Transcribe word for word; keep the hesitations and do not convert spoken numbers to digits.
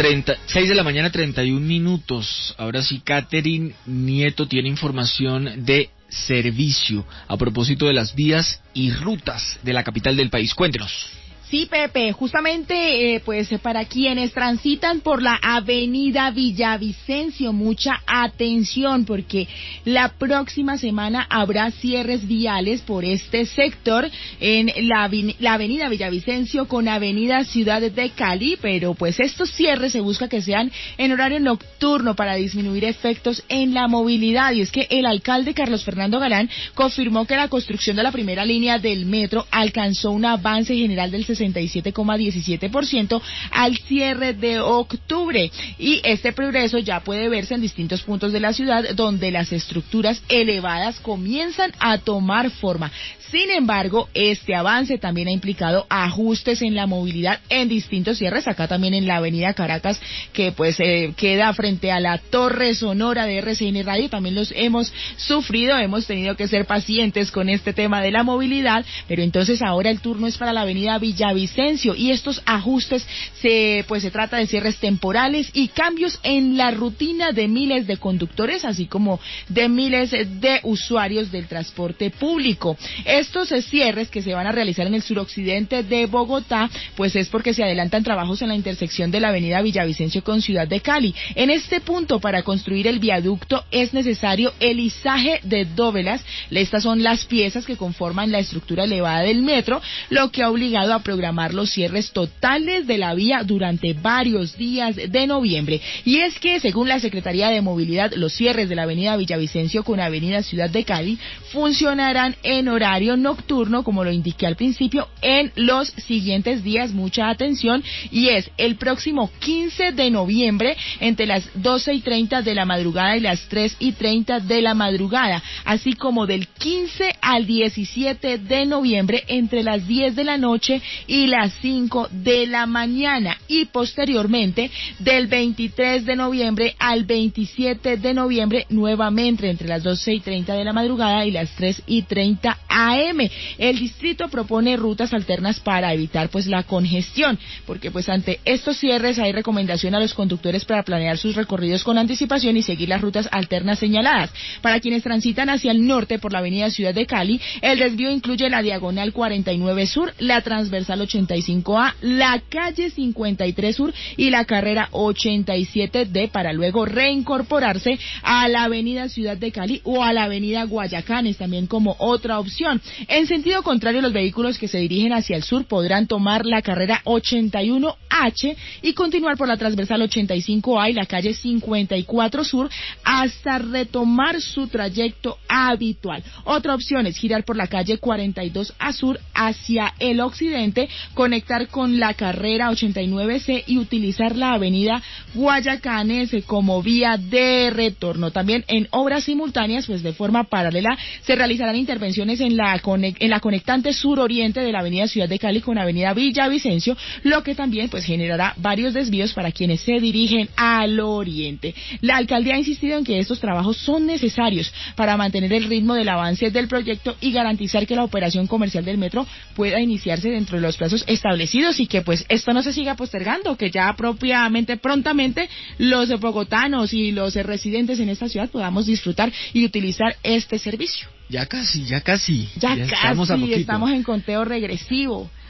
treinta, seis de la mañana, treinta y un minutos. Ahora sí, Catherine Nieto tiene información de servicio a propósito de las vías y rutas de la capital del país. Cuéntenos. Sí, Pepe, justamente eh, pues para quienes transitan por la avenida Villavicencio, mucha atención porque la próxima semana habrá cierres viales por este sector en la, la avenida Villavicencio con avenida Ciudad de Cali, pero pues estos cierres se busca que sean en horario nocturno para disminuir efectos en la movilidad. Y es que el alcalde Carlos Fernando Galán confirmó que la construcción de la primera línea del metro alcanzó un avance general del sesenta y siete coma diecisiete por ciento al cierre de octubre, y este progreso ya puede verse en distintos puntos de la ciudad donde las estructuras elevadas comienzan a tomar forma. Sin embargo, este avance también ha implicado ajustes en la movilidad en distintos cierres, acá también en la avenida Caracas, que pues eh, queda frente a la Torre Sonora de R C N Radio. También los hemos sufrido, hemos tenido que ser pacientes con este tema de la movilidad, pero entonces ahora el turno es para la avenida Villavicencio, y estos ajustes se pues se trata de cierres temporales y cambios en la rutina de miles de conductores, así como de miles de usuarios del transporte público. Estos cierres que se van a realizar en el suroccidente de Bogotá, pues es porque se adelantan trabajos en la intersección de la avenida Villavicencio con Ciudad de Cali. En este punto, para construir el viaducto es necesario el izaje de dóvelas. Estas son las piezas que conforman la estructura elevada del metro, lo que ha obligado a programar los cierres totales de la vía durante varios días de noviembre. Y es que, según la Secretaría de Movilidad, los cierres de la avenida Villavicencio con avenida Ciudad de Cali funcionarán en horario nocturno, como lo indiqué al principio, en los siguientes días. Mucha atención, y es el próximo quince de noviembre entre las doce y treinta de la madrugada y las tres y treinta de la madrugada, así como del quince al diecisiete de noviembre entre las diez de la noche y las cinco de la mañana, y posteriormente del veintitrés de noviembre al veintisiete de noviembre nuevamente entre las doce y treinta de la madrugada y las tres y treinta a eme. El distrito propone rutas alternas para evitar pues la congestión, porque pues ante estos cierres hay recomendación a los conductores para planear sus recorridos con anticipación y seguir las rutas alternas señaladas. Para quienes transitan hacia el norte por la avenida Ciudad de Cali, el desvío incluye la diagonal cuarenta y nueve Sur, la transversal ochenta y cinco A, la calle cincuenta y tres Sur y la carrera ochenta y siete D, para luego reincorporarse a la avenida Ciudad de Cali o a la avenida Guayacanes también como otra opción. En sentido contrario, los vehículos que se dirigen hacia el sur podrán tomar la carrera ochenta y uno H y continuar por la transversal ochenta y cinco A y la calle cincuenta y cuatro Sur hasta retomar su trayecto habitual. Otra opción es girar por la calle cuarenta y dos A Sur hacia el occidente, conectar con la carrera ochenta y nueve C y utilizar la avenida Guayacanes como vía de retorno. También en obras simultáneas, pues de forma paralela, se realizarán intervenciones en la, en la conectante suroriente de la avenida Ciudad de Cali con avenida Villavicencio, lo que también pues generará varios desvíos para quienes se dirigen al oriente. La alcaldía ha insistido en que estos trabajos son necesarios para mantener el ritmo del avance del proyecto y garantizar que la operación comercial del metro pueda iniciarse dentro de los plazos establecidos y que pues esto no se siga postergando, que ya propiamente prontamente los bogotanos y los residentes en esta ciudad podamos disfrutar y utilizar este servicio. Ya casi, ya casi. Ya, ya casi, estamos, a estamos en conteo regresivo.